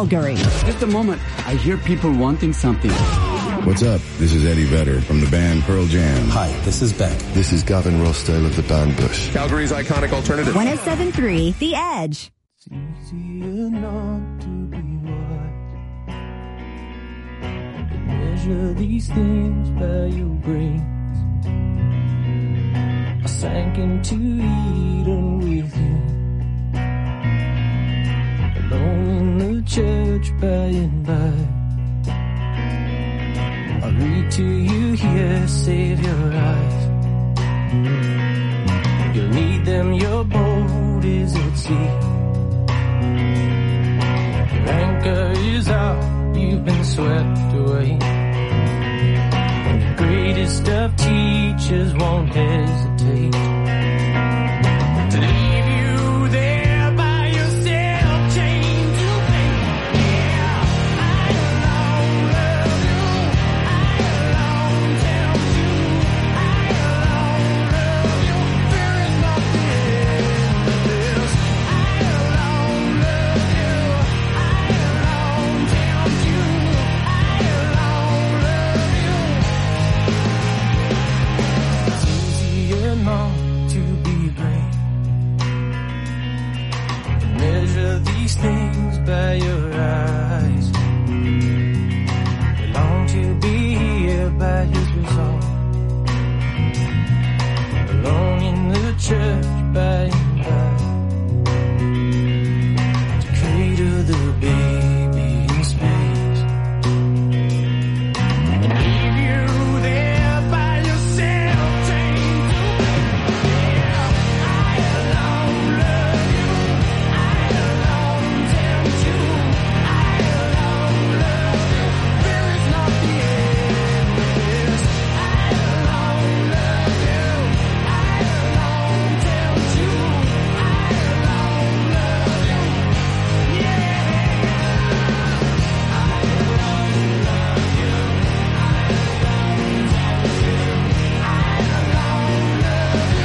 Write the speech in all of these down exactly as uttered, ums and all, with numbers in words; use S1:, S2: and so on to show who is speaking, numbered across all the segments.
S1: Calgary.
S2: Just a moment. I hear people wanting something.
S3: What's up? This is Eddie Vedder from the band Pearl Jam.
S4: Hi, this is Beck.
S5: This is Gavin Rossdale of the band Bush.
S6: Calgary's iconic alternative.
S1: one oh seven point three The Edge.
S7: It's easier not to be wise. Measure these things by your grace. I sank into Eden with you, alone in the church by and by. I read to you here, save your eyes. You'll need them, your boat is at sea. Your anchor is out, you've been swept away. The greatest of teachers won't hesitate to leave you there by yourself, chained to faith. Yeah, I alone love you. I alone tempt you. I alone love you. There is nothing but this. I alone love you. I alone tempt you. I alone love you. It's easier not to be brave. Measure these things by your eyes. We long to be here by his resolve, alone in the church by and by, to cradle the baby in space and leave you there by yourself, chained to faith. Yeah, I alone love you. I alone tempt you. I alone love you. There is not the end of this. I alone love you. I alone tempt you. I alone love you. Yeah. I alone love you. I alone tempt you. I alone love you.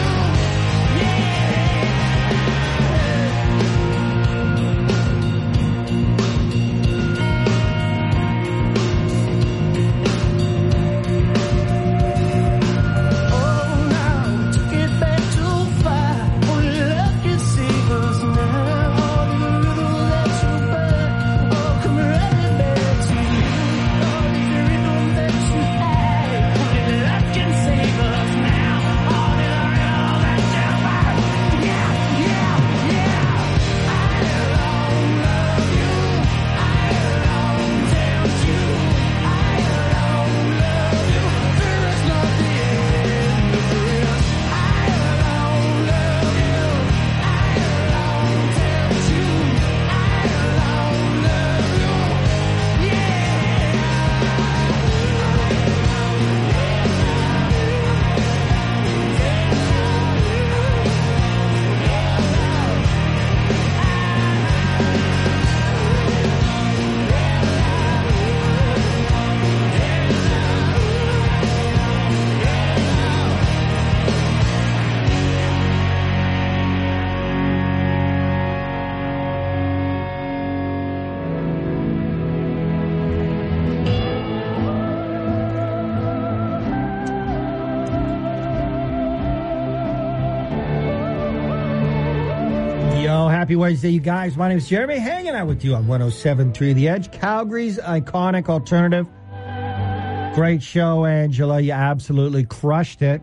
S7: Oh, now we took it back too far. Only love can save us now. All the little that you back, oh, come running back to you. All the rhythm that you had, only love can save us now. All the rhythm that you back, yeah, yeah, yeah. I alone love you. I alone tempt you. I alone love you. There is not the end of this. I alone love you. I alone tempt you. I alone love you.
S8: Yo, happy Wednesday, you guys. My name is Jeremy, hanging out with you on one oh seven point three The Edge, Calgary's iconic alternative. Great show, Angela. You absolutely crushed it.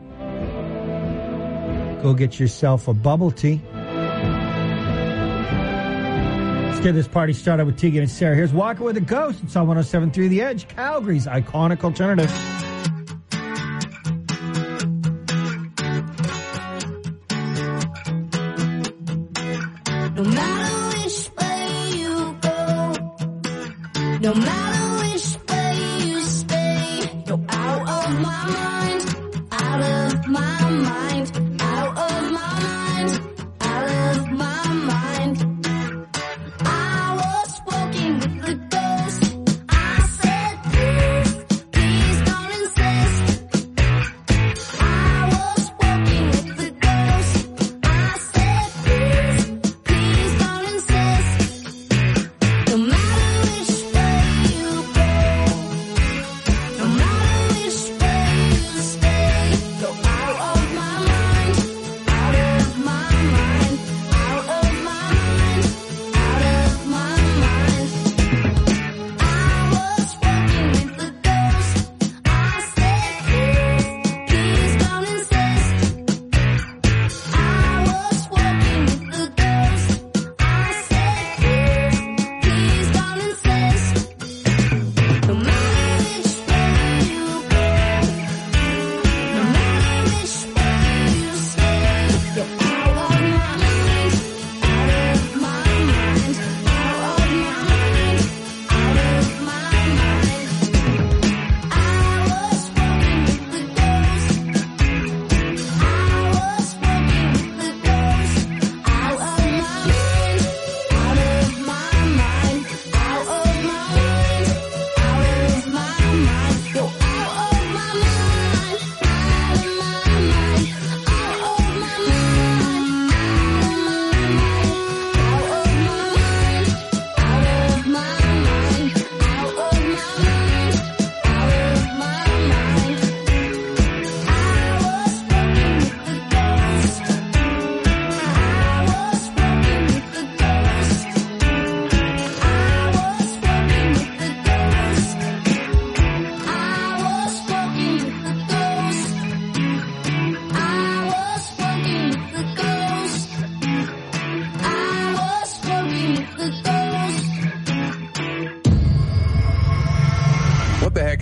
S8: Go get yourself a bubble tea. Let's get this party started with Tegan and Sarah. Here's Walking with a Ghost. It's on one oh seven point three The Edge, Calgary's iconic alternative.
S9: No matter which way you go, no matter which way you stay, you're out of my mind, out of my mind, out of my mind, out of my mind. I was walking with the ghost. I said, please, please don't insist. I was walking with the ghost. I said, please, please don't insist. No matter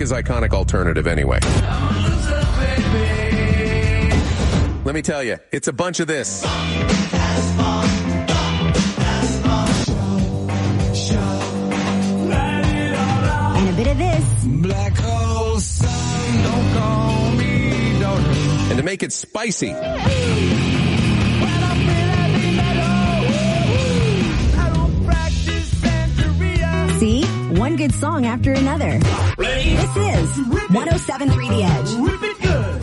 S4: America's iconic alternative anyway? Let me tell you, it's a bunch of this.
S1: And a bit of this.
S7: Black hole sun, don't call me, don't.
S4: And to make it spicy,
S1: See? One good song after another. This is one oh seven point three The Edge.
S7: Rip it good.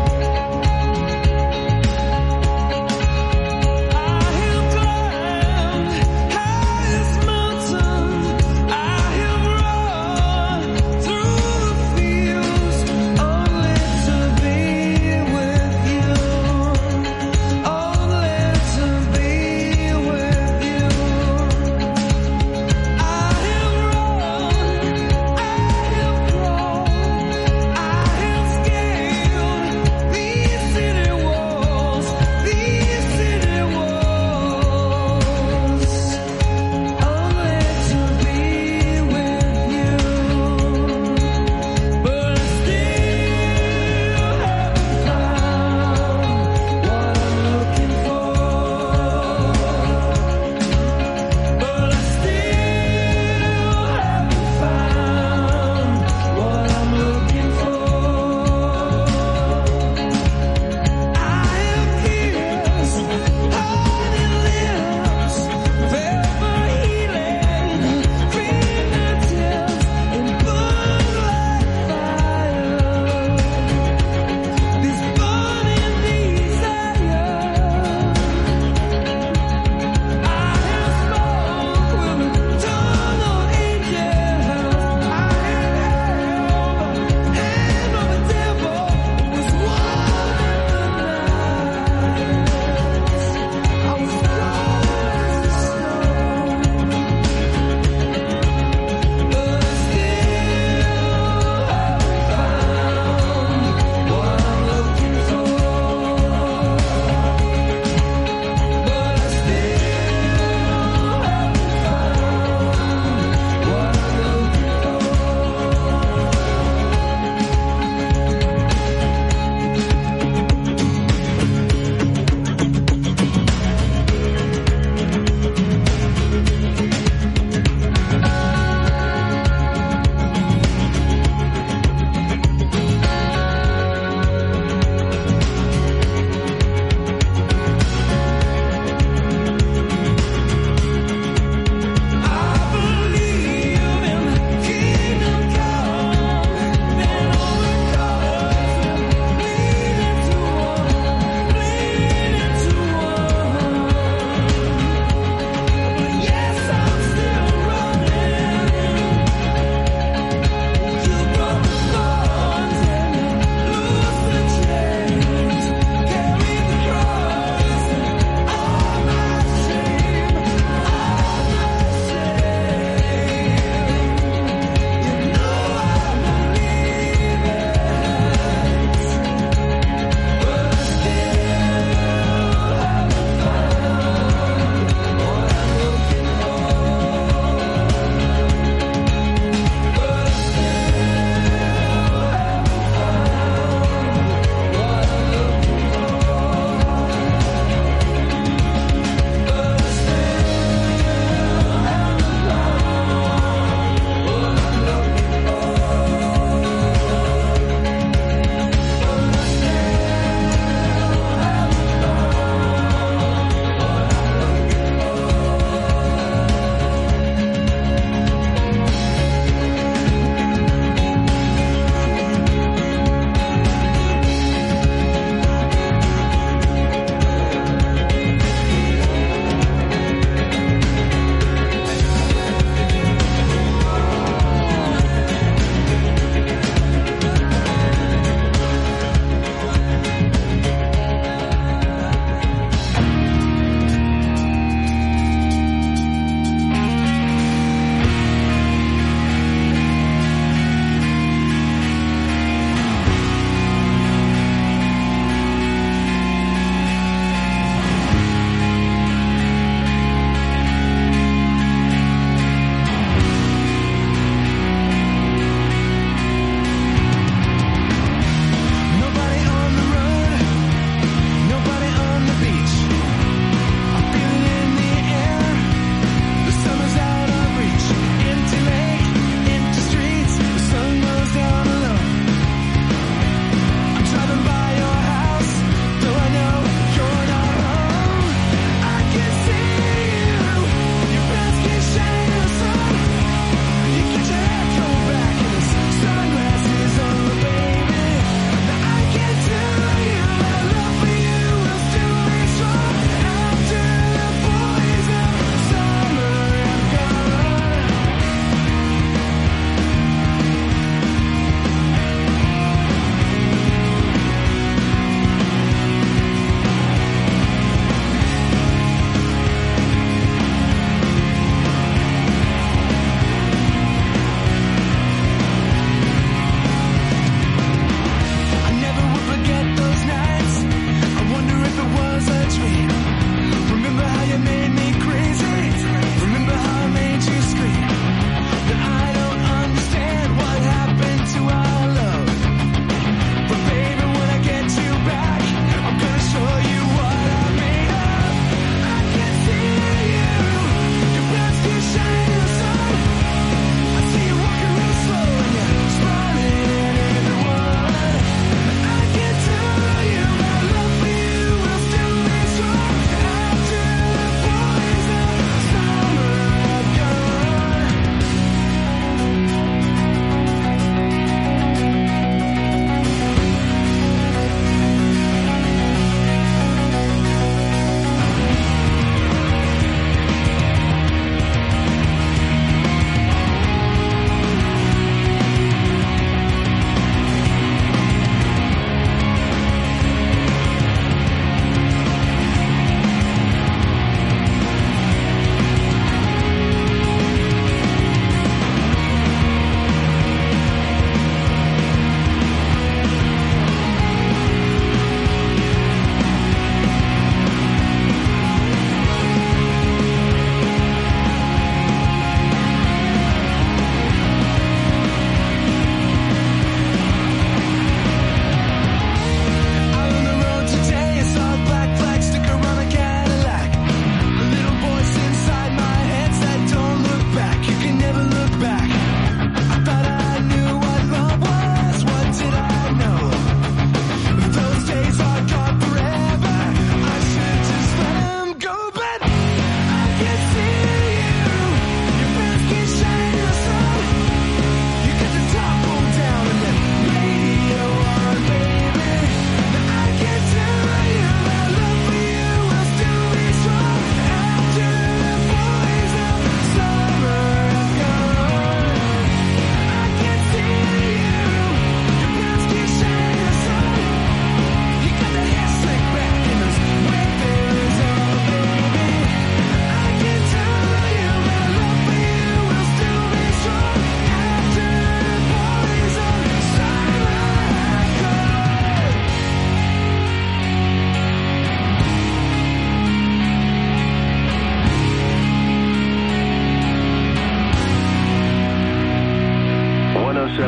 S7: I hear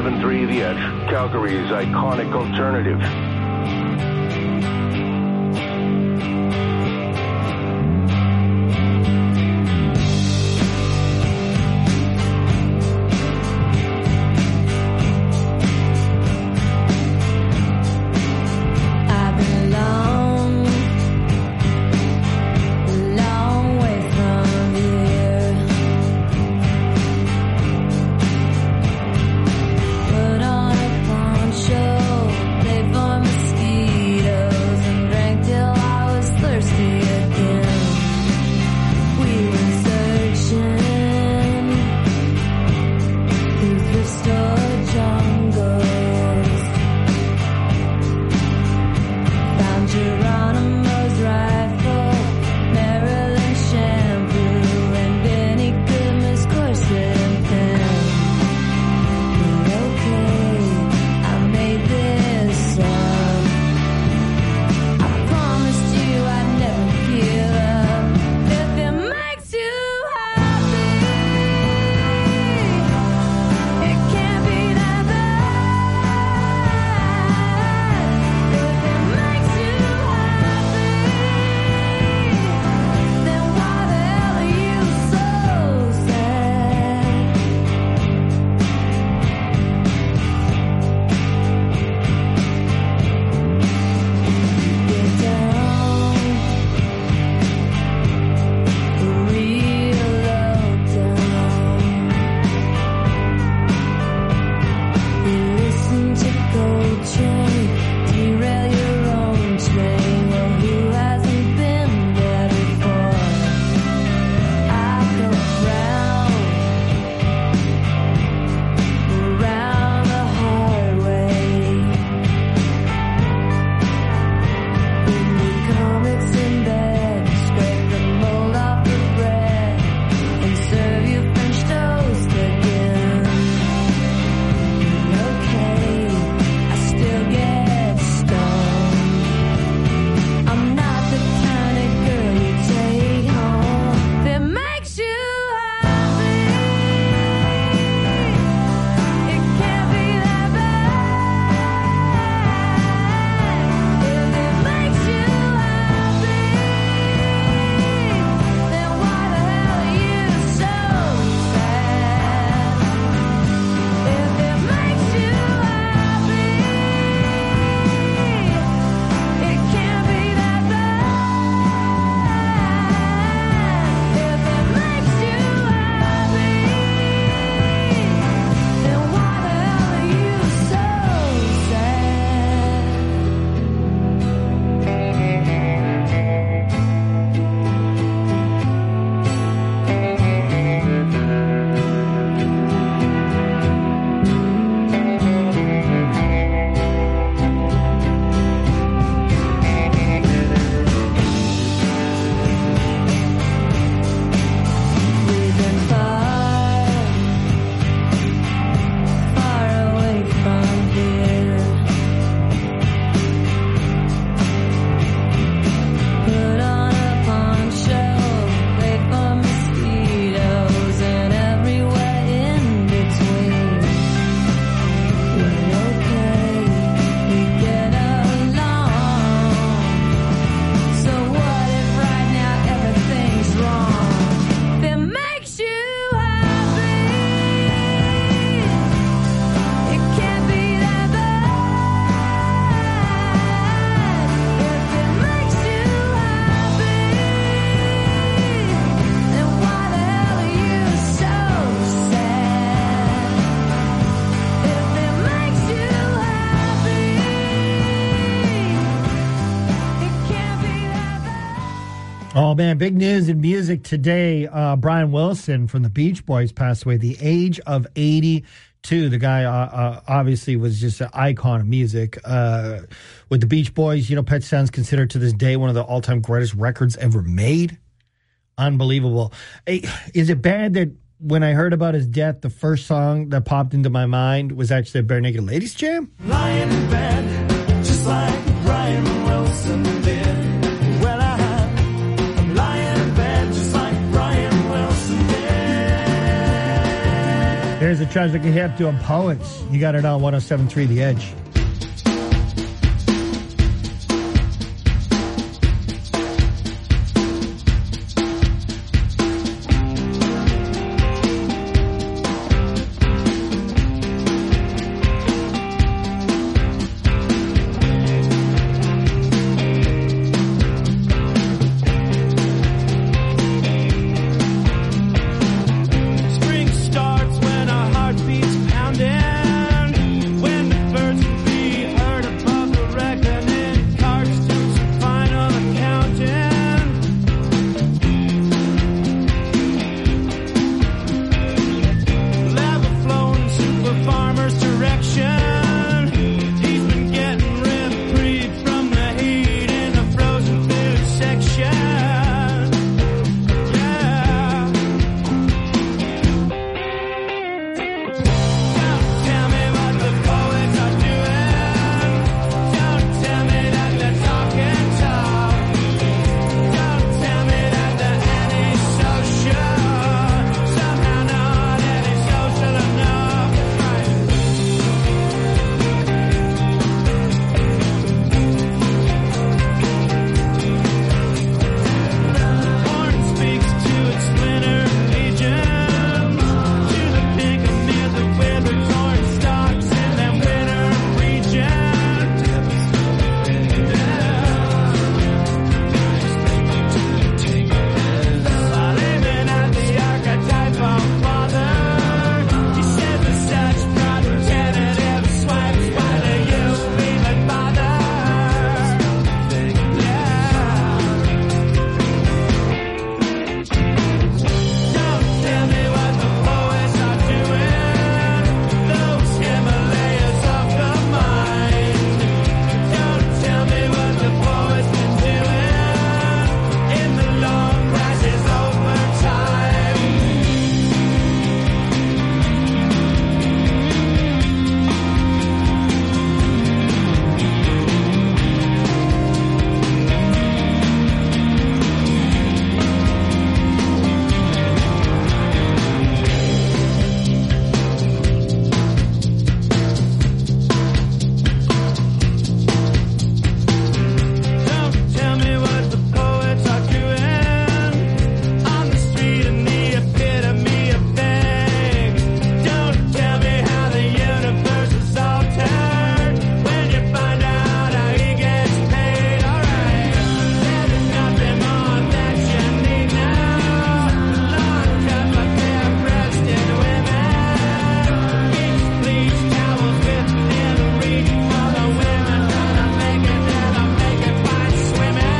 S6: seven point three The Edge, Calgary's iconic alternative.
S9: I belong a long way from here. Put on a poncho, played for mosquitoes, and drank till I was thirsty again. We were searching through thrift store jungles. Found Geronimo's rifle, Maryland shampoo, and Benny Goodman's corset and pen. But okay, I made this up. I promised you I'd never give up. If it makes you happy, it can't be that bad. If it makes you happy, then why the hell are you so sad? Get down, real low down. You listen to Coltrane, derail your own train. Well, who hasn't been there before? I go round, round the hard way. Bring me comics in bed, scrape the mold off the bread, and serve you French toast again. Okay, I still get stoned. I'm not the kind of girl you take home. That makes you happy, it can't be that bad. If it makes you happy, then why the hell are you so sad? If it makes you happy, it can't be that bad. If it makes you happy, then why the hell are you so We've been far, far away from here. Put on a poncho, wait for mosquitoes, and everywhere in between. Well, okay, we get along. So what if right now everything's wrong? If it makes you happy, it can't be that bad. If it makes you happy, then why the hell are you so sad? If it makes you happy, it can't be that bad.
S8: Oh, man, big news in music today. Uh, Brian Wilson from the Beach Boys passed away at the age of eighty-two. The guy uh, uh, obviously was just an icon of music. Uh, with the Beach Boys, you know, Pet Sounds considered to this day one of the all-time greatest records ever made. Unbelievable. Hey, is it bad that when I heard about his death, the first song that popped into my mind was actually a Bare Naked Ladies jam?
S7: Lying in bed, just like Brian Wilson did. Well, I'm lying in bed, just like Brian Wilson did.
S8: Here's a Treasure Hip doing Poets. You got it on one oh seven point three The Edge.
S7: Spring starts when our heart beats pounding. When the birds can be heard above the reckoning. Cards do some final accounting. Lava flowing super farmer's direction. He's been getting reprieve from the heat in the frozen food section. Yeah. Don't tell me what the poets are doing. Don't tell me that they're talking talk. Don't tell me that they're antisocial. Somehow not antisocial enough. Horn speaks to its splinter legions. To the pink amid the withered torn stalks in them winter regions. While aiming at the archetype of father, he said with such pride and tentative swipes, why do you even bother? Don't tell me what the poets are doing. Those Himalayas of the mind. Don't tell me what the poets been doing in the long crashes over time. Don't tell me what the poets are doing on the street in the epitome of things. Don't tell me how the universe is altered when you find out how he gets paid. Alright, there's nothing more that you need now. Long cut like they're breasted women. Each bleached towels within reach for the women trying to make it, never make it by swimming.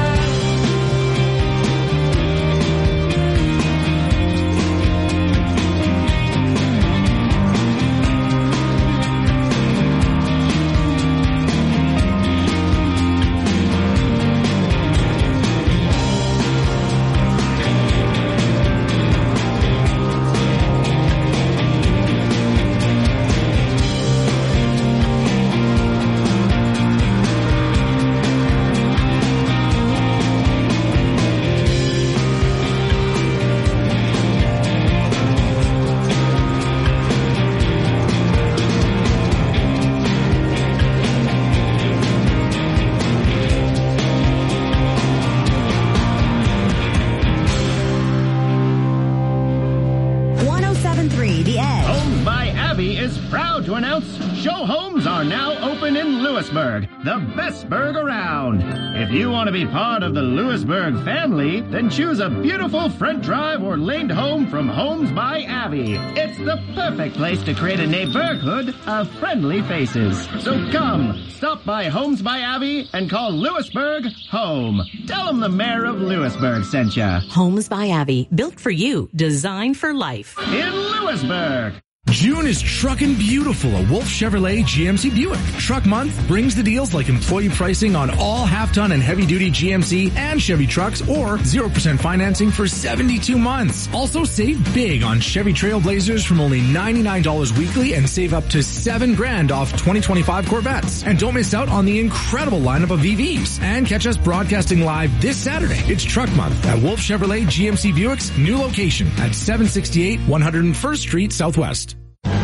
S1: one oh seven point three The Edge.
S10: Homes by Abbey is proud to announce show homes are now open in Lewisburg, the best burg around. If you want to be part of the Lewisburg family, then choose a beautiful front drive or laned home from Homes by Abbey. It's the perfect place to create a neighborhood of friendly faces. So come, stop by Homes by Abbey and call Lewisburg home. Tell them the mayor of Lewisburg sent ya.
S11: Homes by Abbey, built for you, designed for life.
S10: In Lewisburg.
S11: June is trucking beautiful at Wolf Chevrolet G M C Buick. Truck Month brings the deals like employee pricing on all half-ton and heavy-duty G M C and Chevy trucks or zero percent financing for seventy-two months. Also save big on Chevy Trailblazers from only ninety-nine dollars weekly and save up to seven grand off twenty twenty-five Corvettes. And don't miss out on the incredible lineup of E Vs. And catch us broadcasting live this Saturday. It's Truck Month at Wolf Chevrolet G M C Buick's new location at seven sixty-eight one hundred first Street Southwest.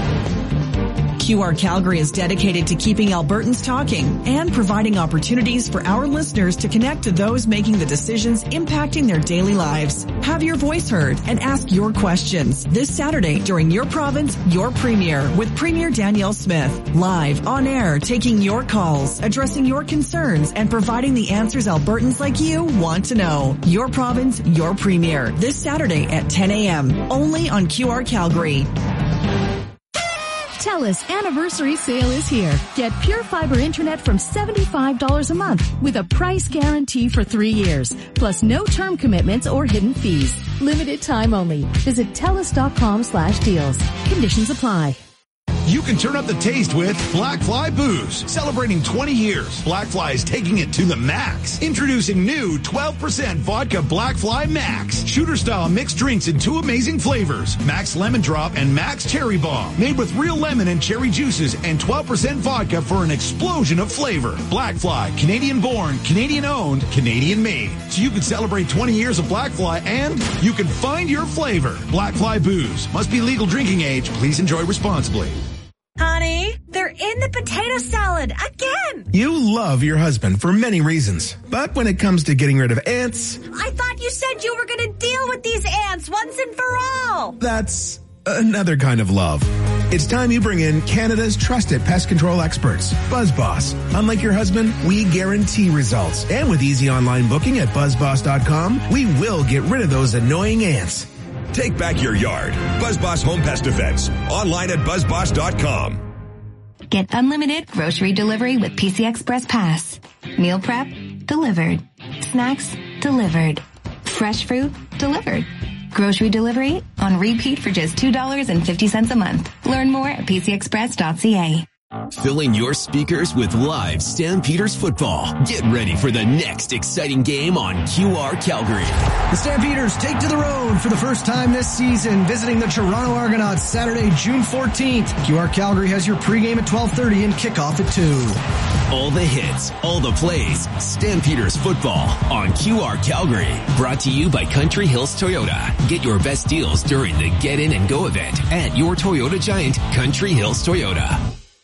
S12: Q R Calgary is dedicated to keeping Albertans talking and providing opportunities for our listeners to connect to those making the decisions impacting their daily lives. Have your voice heard and ask your questions this Saturday during Your Province, Your Premier with Premier Danielle Smith. Live, on air, taking your calls, addressing your concerns, and providing the answers Albertans like you want to know. Your Province, Your Premier this Saturday at ten a.m. only on Q R Calgary.
S13: TELUS anniversary sale is here. Get Pure Fiber Internet from seventy-five dollars a month with a price guarantee for three years, plus no term commitments or hidden fees. Limited time only. Visit TELUS.com slash deals. Conditions apply.
S14: You can turn up the taste with Black Fly Booze. Celebrating twenty years, Black Fly is taking it to the max. Introducing new twelve percent Vodka Black Fly Max. Shooter-style mixed drinks in two amazing flavors. Max Lemon Drop and Max Cherry Bomb. Made with real lemon and cherry juices and twelve percent vodka for an explosion of flavor. Black Fly, Canadian-born, Canadian-owned, Canadian-made. So you can celebrate twenty years of Black Fly and you can find your flavor. Black Fly Booze. Must be legal drinking age. Please enjoy responsibly.
S15: Honey, they're in the potato salad again.
S16: You love your husband for many reasons, but when it comes to getting rid of ants...
S15: I thought you said you were going to deal with these ants once and for all.
S16: That's another kind of love. It's time you bring in Canada's trusted pest control experts, BuzzBoss. Unlike your husband, we guarantee results. And with easy online booking at buzz boss dot com, we will get rid of those annoying ants.
S17: Take back your yard. BuzzBoss Home Pest Defense. Online at buzz boss dot com.
S18: Get unlimited grocery delivery with P C Express Pass. Meal prep, delivered. Snacks, delivered. Fresh fruit, delivered. Grocery delivery on repeat for just two dollars and fifty cents a month. Learn more at p c express dot c a.
S19: Filling your speakers with live Stampeders football. Get ready for the next exciting game on Q R Calgary.
S20: The Stampeders take to the road for the first time this season, visiting the Toronto Argonauts Saturday, June fourteenth. Q R Calgary has your pregame at twelve thirty and kickoff at two.
S19: All the hits, all the plays, Stampeders football on Q R Calgary. Brought to you by Country Hills Toyota. Get your best deals during the Get In and Go event at your Toyota giant, Country Hills Toyota.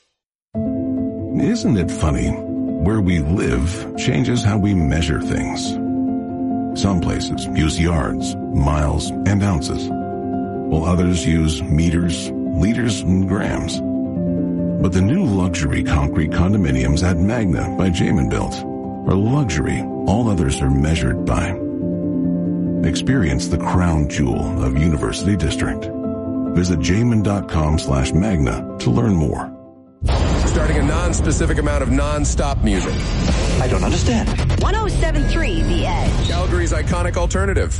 S3: Isn't it funny? Where we live changes how we measure things. Some places use yards, miles, and ounces, while others use meters, liters, and grams. But the new luxury concrete condominiums at Magna by Jamin Built are luxury all others are measured by. Experience the crown jewel of University District. Visit jamin.com slash magna to learn more.
S4: Starting a non-specific amount of non-stop music.
S21: I don't understand.
S1: one oh seven point three The Edge.
S4: Calgary's iconic alternative.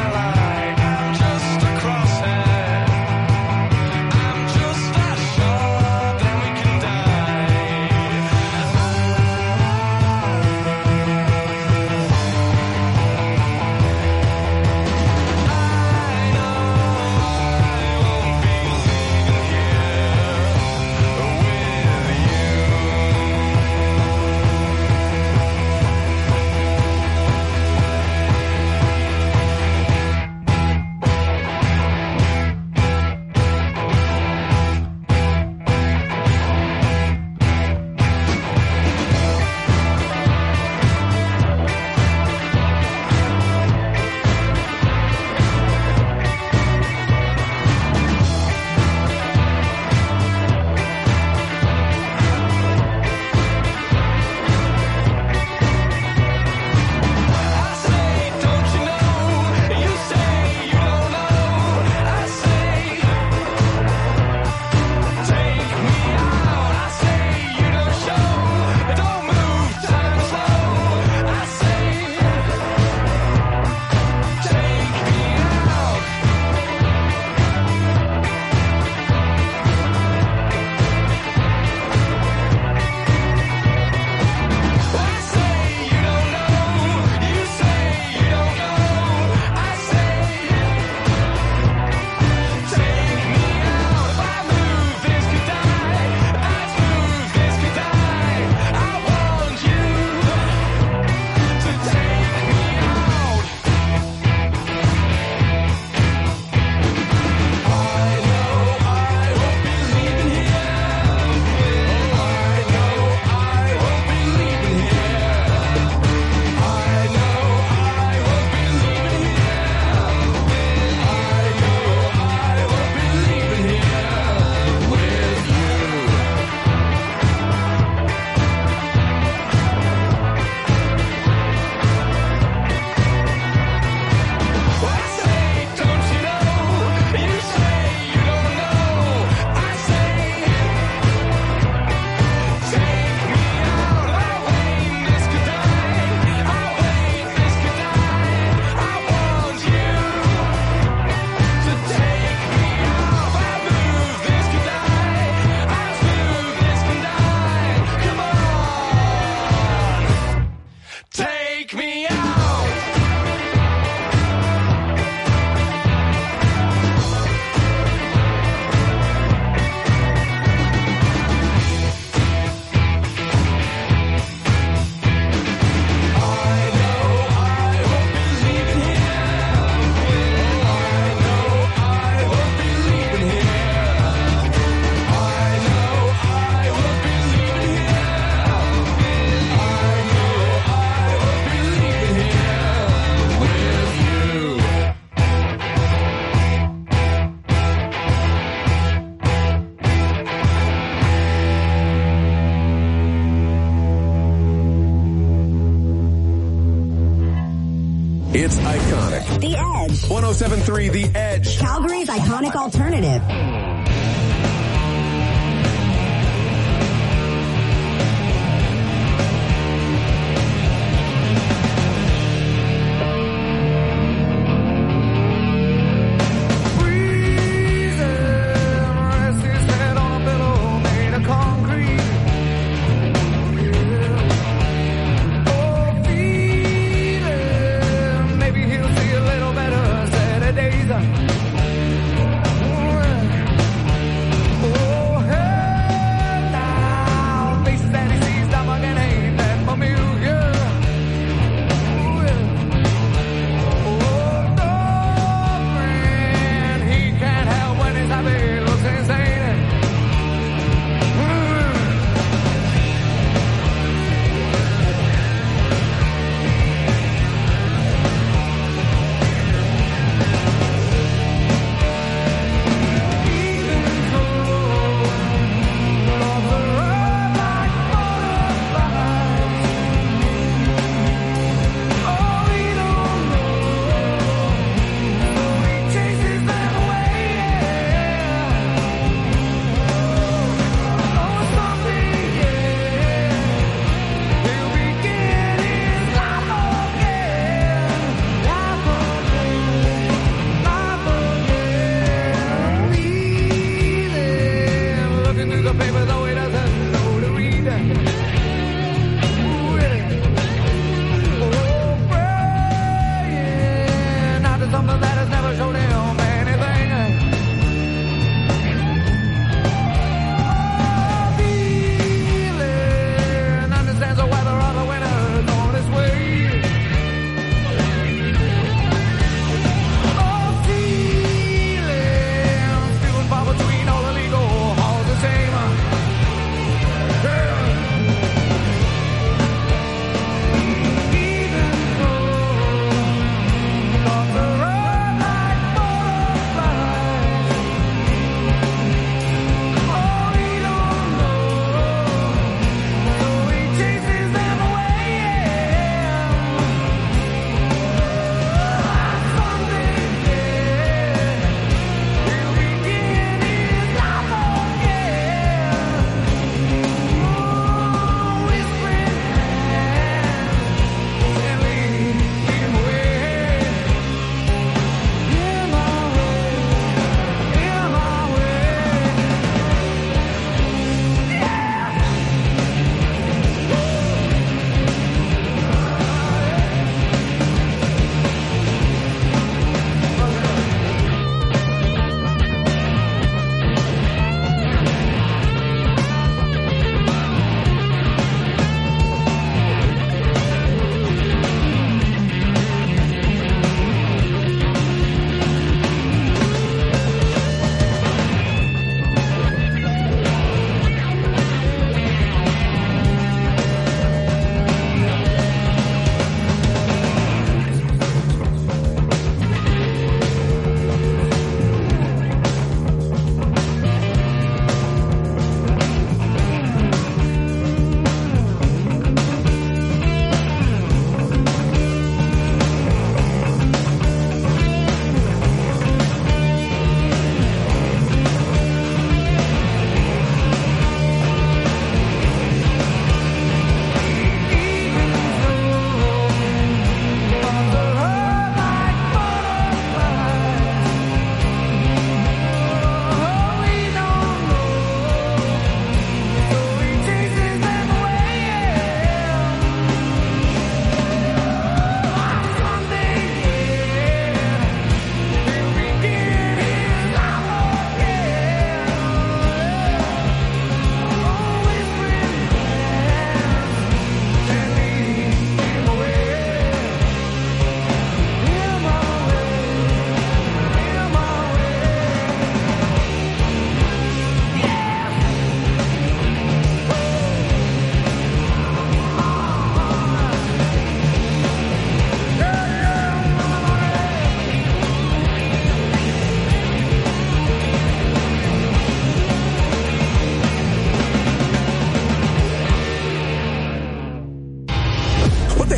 S7: Just a
S4: It's iconic.
S1: The Edge.
S4: one oh seven point three The Edge.
S1: Calgary's iconic alternative.
S7: Maybe he'll see a little better Saturdays.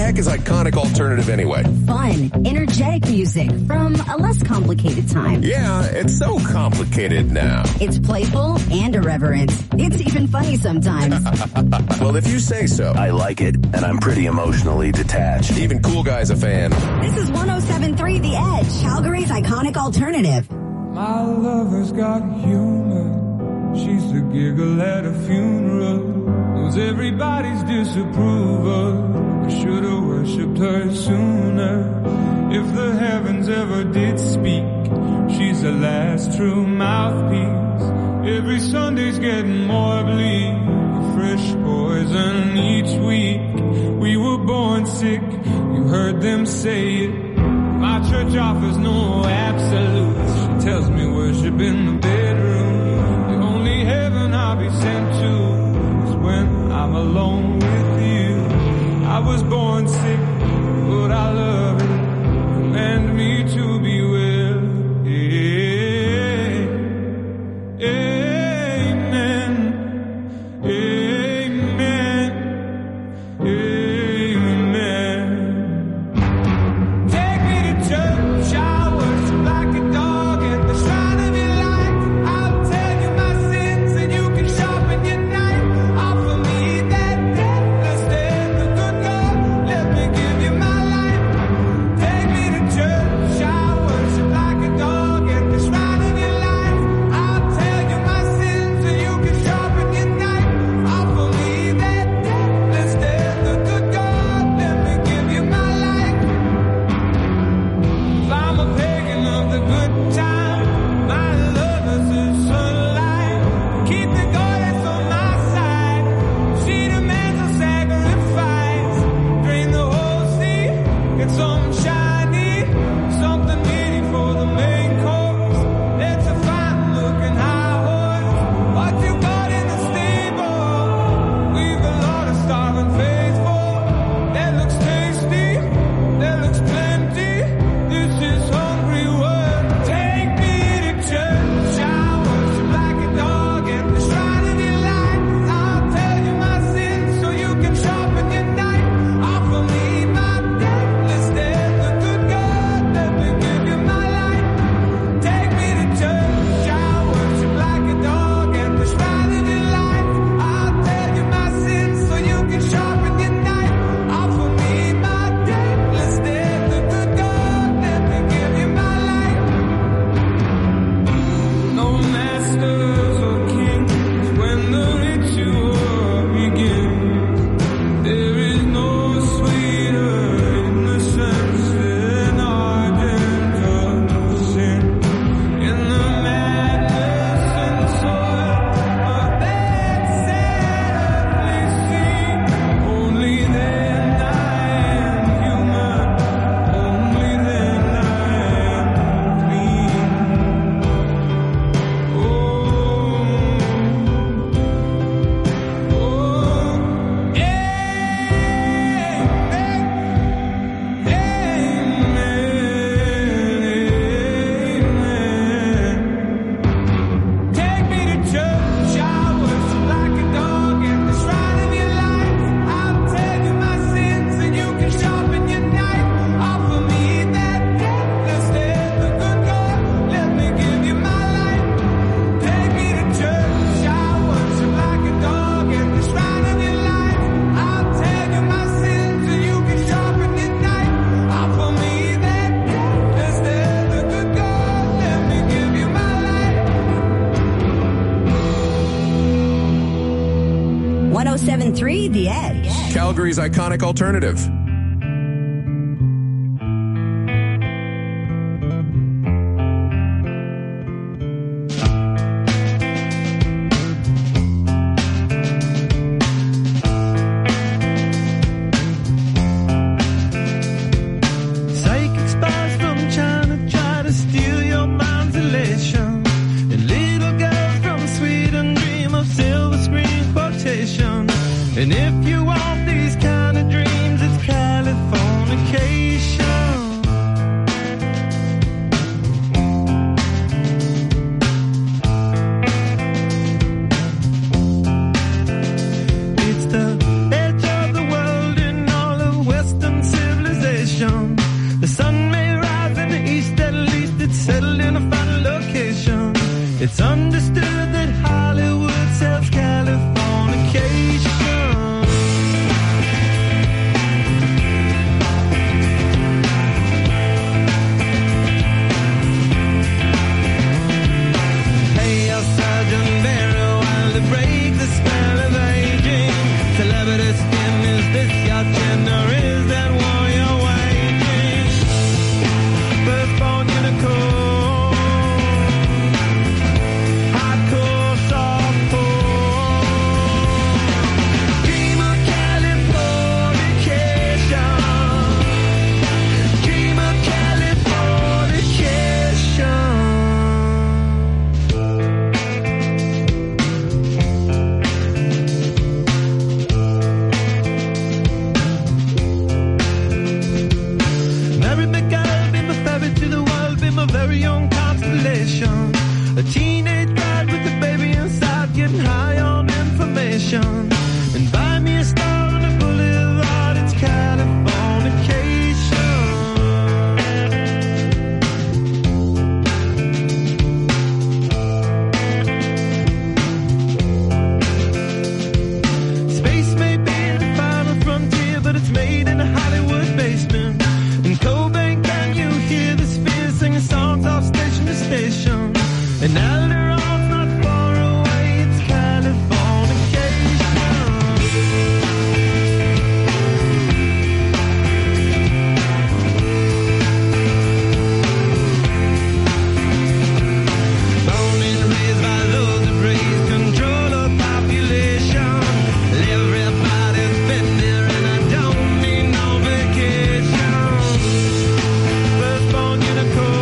S4: heck is iconic alternative anyway?
S1: Fun, energetic music from a less complicated time.
S4: Yeah, it's so complicated now.
S1: It's playful and irreverent. It's even funny sometimes.
S4: Well, if you say so.
S6: I like it, and I'm pretty emotionally detached.
S4: Even Cool Guy's a fan.
S1: This is one oh seven point three The Edge, Calgary's iconic alternative.
S7: My lover's got humor. She's the giggle at a funeral. Knows everybody's disapproval. I should have worshipped her sooner. If the heavens ever did speak, she's the last true mouthpiece. Every Sunday's getting more bleak. Fresh poison each week. We were born sick, you heard them say it. My church offers no absolutes. She tells me worship in the bedroom. The only heaven I'll be sent to is when I'm alone with you. I was born sick, but I love it. Command me to be well. Amen. Amen. Amen. Take me to church, I worship like a dog at the shrine of your light. I'll tell you my sins and you can sharpen your knife. Offer me that deathless death, the good God, let me give you my life. Take me to church, I worship like a dog at the shrine of your life. I'll tell you my sins and you can sharpen your knife. Offer me that deathless death, the good God, let me give you my life. If I'm a pagan of the good time, my lover's the sunlight. Keep the goddess on my side. She demands a sacrifice. Drain the whole sea, get something shiny, something meaty for the main course. That's a fine looking high horse. What you got in the stable? We've a lot of starving faithful. That looks tasty, that looks plenty. This is hungry work. Take me to church. I worship like a dog at the shrine of your light. I'll tell you my sins so you can sharpen your knife. Offer me my deathless death, the good God, let me give you my life. Take me to church. I worship like a dog at the shrine of your light. I'll tell you my sins so you can sharpen your knife. Offer me my deathless death, the good God, let me give you my life. No masters or kings when the ritual begins. There is no sweeter innocence than ardent of sin. In the madness and soil of that sad earthly sea, only then I am human. Only then I am clean. Oh, oh, amen. Take me to church, I worship like a dog at the shrine of your light. I'll tell you my sins and you can sharpen your knife. Offer me that deathless death, the good God, let me give you my life. Take me to church, I worship like a dog at the shrine of your light. I'll tell you my sins and you can sharpen your knife. Offer me that deathless death, the good God, let me give you my life.
S1: one oh seven point three The Edge.
S4: Calgary's iconic alternative.
S7: Psychic spies from China try to steal your mind's elation. And little girls from Sweden dream of silver screen quotation. And if you want these kind of dreams, it's kind It's understood that Hollywood sells Californication. Hey, El Sergeant Barrow, while to break the spell of aging. Celebrity skin, is this your gender? Is that war you're waging? Firstborn unicorn. A teenage bride with a baby inside, getting high on information. And buy me a star on a boulevard, it's Californication. Space may be the final frontier, but it's made in a Hollywood basement. In Cobain, can you hear the spheres singing songs off station to station? And Alderon's not far away, it's Californication. Born and raised by those that raise control of population. Everybody's been there and I don't need no vacation. Firstborn unicorn.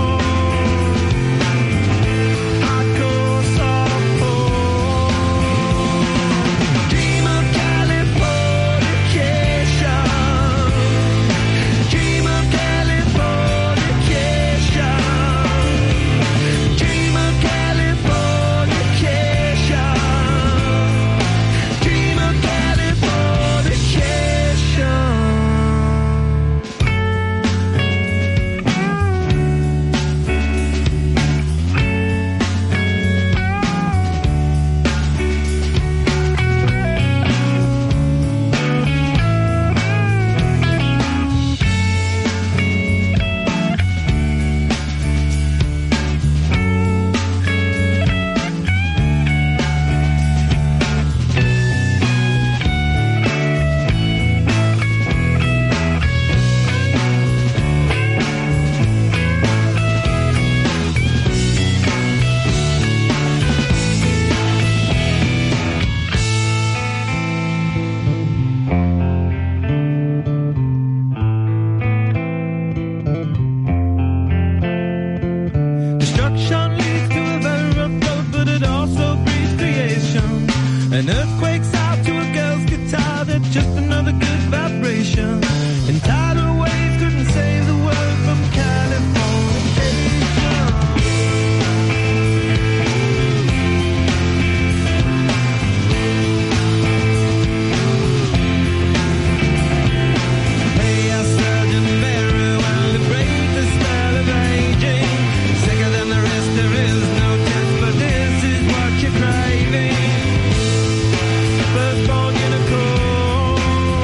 S7: An earthquake's out to a girl's guitar, that's just another good vibration. And tidal waves couldn't save the world from Californication. Hey, our Sergeant Barrow, while to break the spell of aging. Sicker than the rest, there is no test, but this is what you're craving. Firstborn unicorn,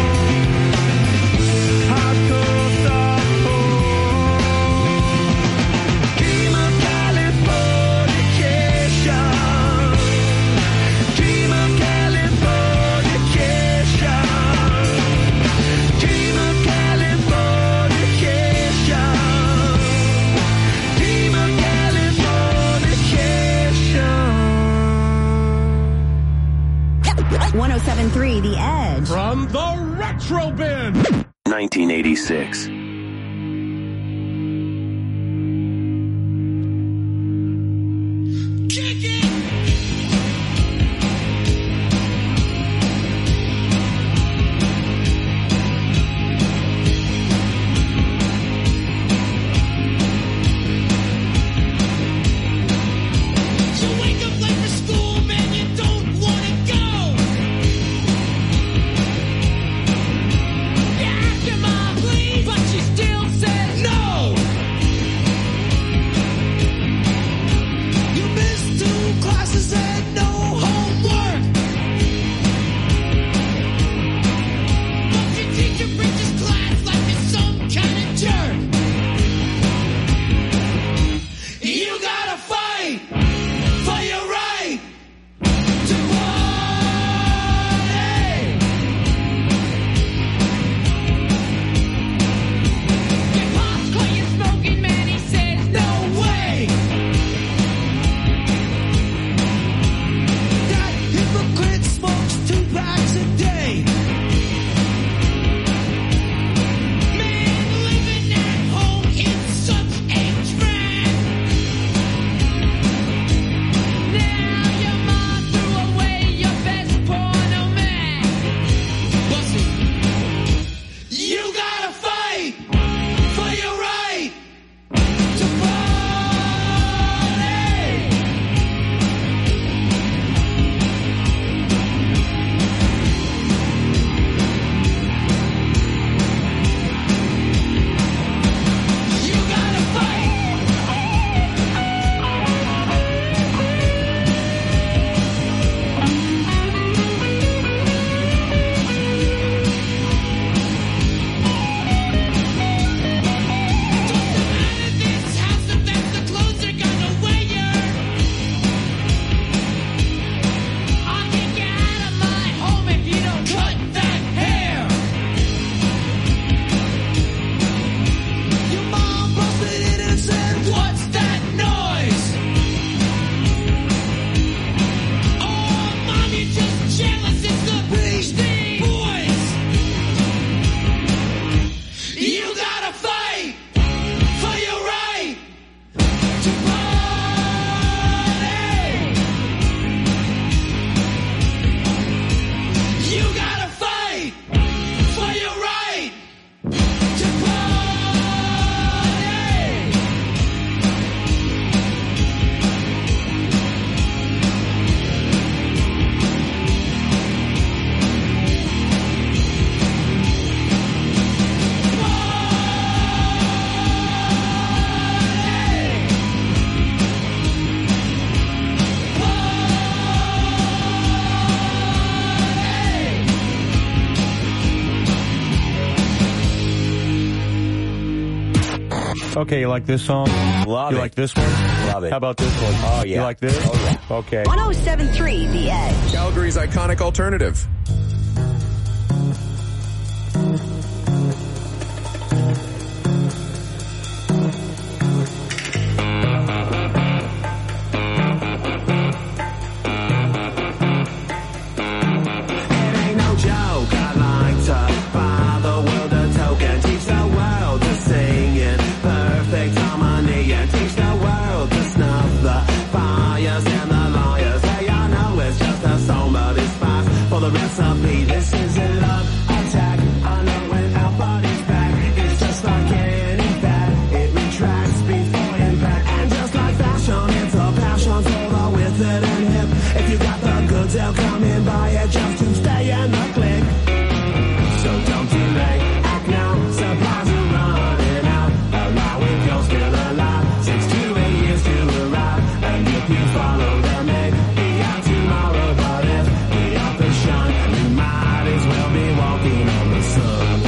S7: hardcore softcore, dream of Californication, dream of Californication, dream of Californication, dream of Californication.
S1: one oh seven point three The Edge.
S21: From the Retro Bin.
S22: nineteen eighty-six.
S7: But you
S2: Okay, you like this song?
S5: Love
S2: you
S5: it.
S2: like this one?
S5: Love it.
S2: How about this one?
S5: Oh, yeah.
S2: You like this?
S5: Oh, yeah.
S2: Okay.
S1: one oh seven point three The Edge.
S4: Calgary's iconic alternative.
S7: Recipe, this is a love attack. I know when our body's back, it's just like any bad. It retracts before impact, and just like fashion, it's a passion for the with it and hip. If you got the goods, they'll come in buy it just to stay in the clique. So don't delay, act now. Supplies are running out. Allow it, you're still alive. Six to eight years to arrive, and if you follow them, maybe out tomorrow. But if we are the shine, you might as well be walking on the sun.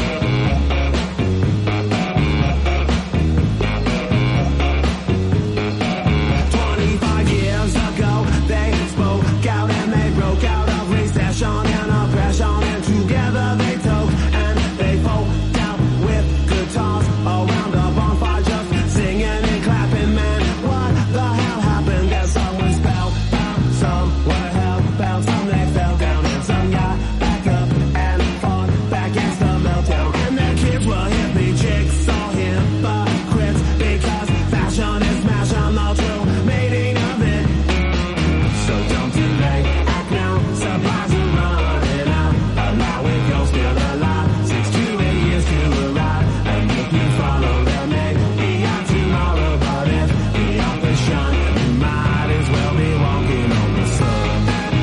S7: Twenty-five years ago, they spoke out and they broke out of recession and oppression, and together they took and they folk out with guitars around a bonfire, just singing and clapping. Man, what the hell happened? There's some were spellbound, some were hellbound, some they fell down, and some got back up and fought back against the meltdown. And their kids were hippie chicks, all hypocrites, because fashion is smashing the true meaning of it. So don't delay, act now. Supplies are running out. Allow it, you're still alive. Six to eight years to arrive, and if you follow them, maybe out tomorrow. But if we are the shine, you might as well be walking on the sun.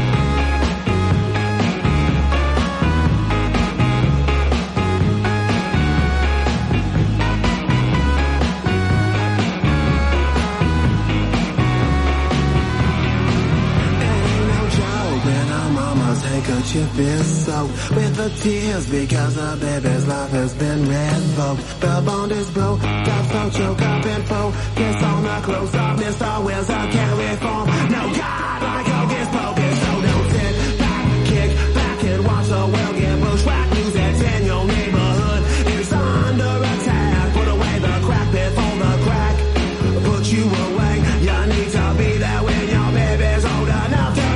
S7: Ain't no joke when our mama's handkerchief is soaked with the tears because the baby's life has been revoked. The bond is broke, got so choke up and focus on the close up. Mister Wills, I can't reform. No God like hocus pocus, so don't sit back, kick back and watch the world get bushwhacked. News that's in your neighborhood is under attack. Put away the crack before the crack put you away. You need to be there when your baby's old enough to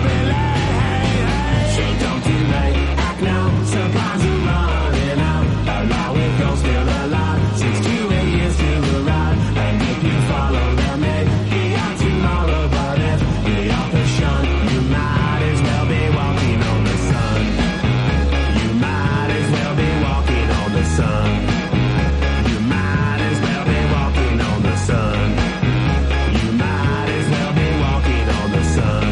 S7: relate. So don't delay, act now. Supplies are running out. Allow it, you're still alive. Six to eight years to arrive, and if you follow them, maybe out tomorrow. But if we are the shun, you might as well be walking on the sun. You might as well be walking on the sun. You might as well be walking on the sun. You might as well be walking on the sun.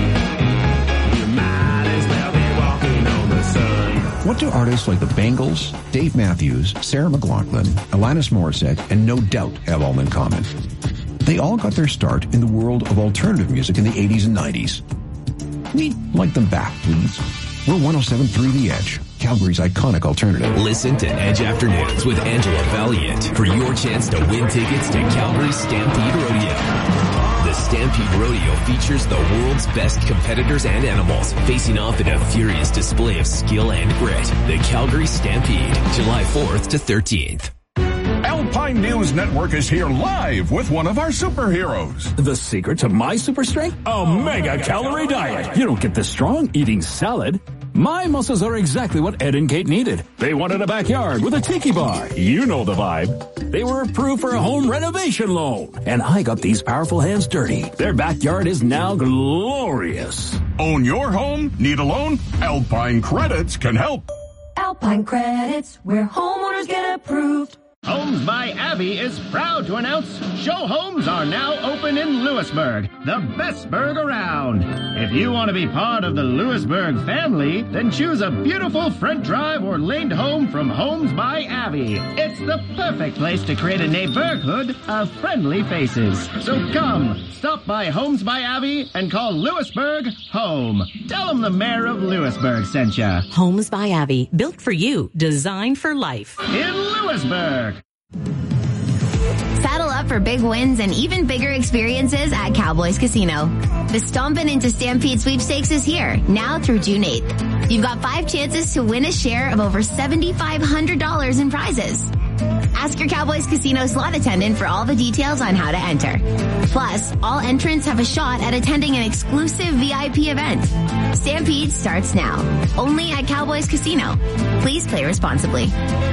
S7: You might as well be walking on the sun.
S23: What do artists like the Bangles, Dave Matthews, Sarah McLachlan, Alanis Morissette, and No Doubt have all in common? They all got their start in the world of alternative music in the eighties and nineties. We'd like them back, please. We're one oh seven point three The Edge, Calgary's iconic alternative.
S19: Listen to Edge Afternoons with Angela Valiant for your chance to win tickets to Calgary Stampede Rodeo. The Stampede Rodeo features the world's best competitors and animals facing off in a furious display of skill and grit. The Calgary Stampede, July fourth to thirteenth.
S24: Alpine News Network is here live with one of our superheroes.
S25: The secret to my super strength? A mega calorie diet. You don't get this strong eating salad. My muscles are exactly what Ed and Kate needed. They wanted a backyard with a tiki bar. You know the vibe. They were approved for a home renovation loan. And I got these powerful hands dirty. Their backyard is now glorious.
S24: Own your home? Need a loan? Alpine Credits can help.
S26: Alpine Credits, where homeowners get approved.
S10: Homes by Abbey is proud to announce show homes are now open in Lewisburg, the best burg around. If you want to be part of the Lewisburg family, then choose a beautiful front drive or laned home from Homes by Abbey. It's the perfect place to create a neighborhood of friendly faces. So come, stop by Homes by Abbey and call Lewisburg home. Tell them the mayor of Lewisburg sent ya.
S27: Homes by Abbey, built for you, designed for life.
S10: In Lewisburg.
S1: Saddle up
S18: up for big wins and even bigger experiences at Cowboys Casino. The Stompin' into Stampede sweepstakes is here, now through June eighth. You've got five chances to win a share of over seven thousand five hundred dollars in prizes. Ask your Cowboys Casino slot attendant for all the details on how to enter. Plus, all entrants have a shot at attending an exclusive V I P event. Stampede starts now, only at Cowboys Casino. Please play responsibly.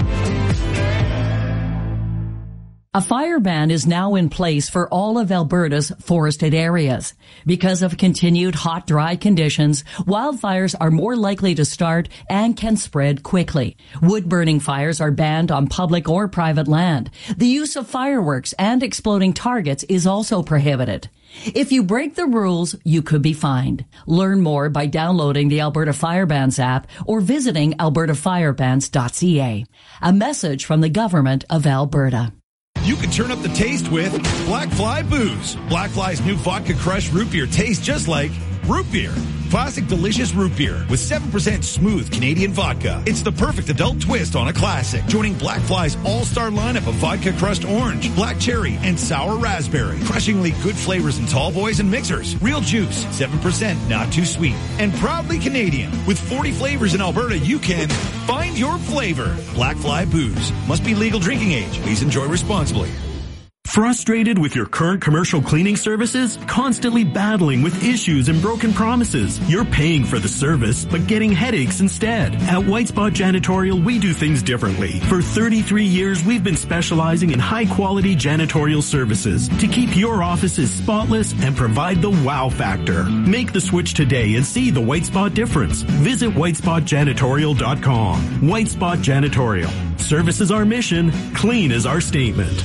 S2: A fire ban is now in place for all of Alberta's forested areas. Because of continued hot, dry conditions, wildfires are more likely to start and can spread quickly. Wood-burning fires are banned on public or private land. The use of fireworks and exploding targets is also prohibited. If you break the rules, you could be fined. Learn more by downloading the Alberta Fire Bans app or visiting alberta fire bans dot c a. A message from the Government of Alberta.
S14: You can turn up the taste with Black Fly Booze. Black Fly's new vodka crush root beer tastes just like root beer. Classic delicious root beer with seven percent smooth Canadian vodka. It's the perfect adult twist on a classic. Joining Black Fly's all-star lineup of vodka crushed orange, black cherry, and sour raspberry. Crushingly good flavors in tall boys and mixers. Real juice, seven percent, not too sweet. And proudly Canadian. With forty flavors in Alberta, you can find your flavor. Black Fly Booze. Must be legal drinking age. Please enjoy responsibly.
S5: Frustrated with your current commercial cleaning services? Constantly battling with issues and broken promises? You're paying for the service, but getting headaches instead. At White Spot Janitorial, we do things differently. For thirty-three years, we've been specializing in high-quality janitorial services to keep your offices spotless and provide the wow factor. Make the switch today and see the White Spot difference. Visit white spot janitorial dot com. White Spot Janitorial. Service is our mission. Clean is our statement.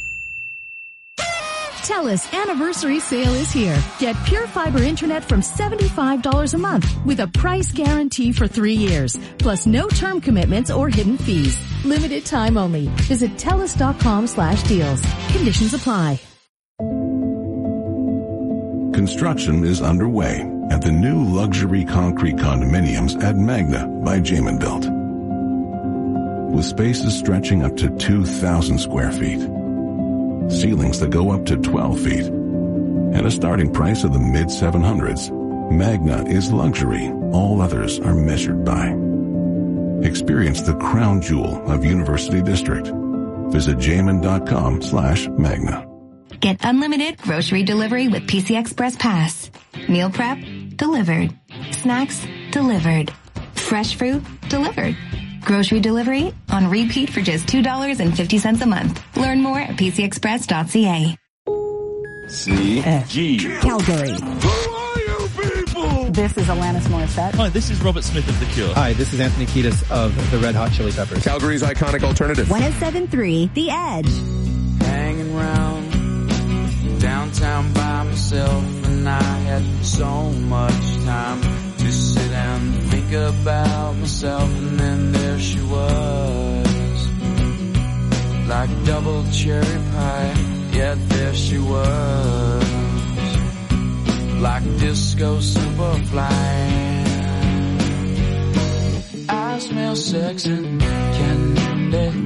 S8: TELUS anniversary sale is here. Get Pure Fiber Internet from seventy-five dollars a month with a price guarantee for three years, plus no term commitments or hidden fees. Limited time only. Visit telus dot com slash deals. Conditions apply.
S3: Construction is underway at the new luxury concrete condominiums at Magna by Jamin Built. With spaces stretching up to two thousand square feet. Ceilings that go up to twelve feet, and a starting price of the mid seven hundreds. Magna is luxury all others are measured by. Experience the crown jewel of University District. Visit jamin dot com slash magna.
S18: Get unlimited grocery delivery with P C Express Pass. Meal prep, delivered. Snacks, delivered. Fresh fruit, delivered. Grocery delivery on repeat for just two dollars and fifty cents a month. Learn more at p c express dot c a.
S9: C G
S1: Calgary.
S9: Who are you people?
S11: This is Alanis Morissette.
S9: Hi, this is Robert Smith of The Cure.
S12: Hi, this is Anthony Kiedis of the Red Hot Chili Peppers.
S4: Calgary's iconic alternative.
S1: one oh seven point three The Edge.
S13: Hanging around downtown by myself, and I had so much time to sit and think about myself, and then there she was, like double cherry pie, yet there she was, like disco superfly. I smell sex and candy,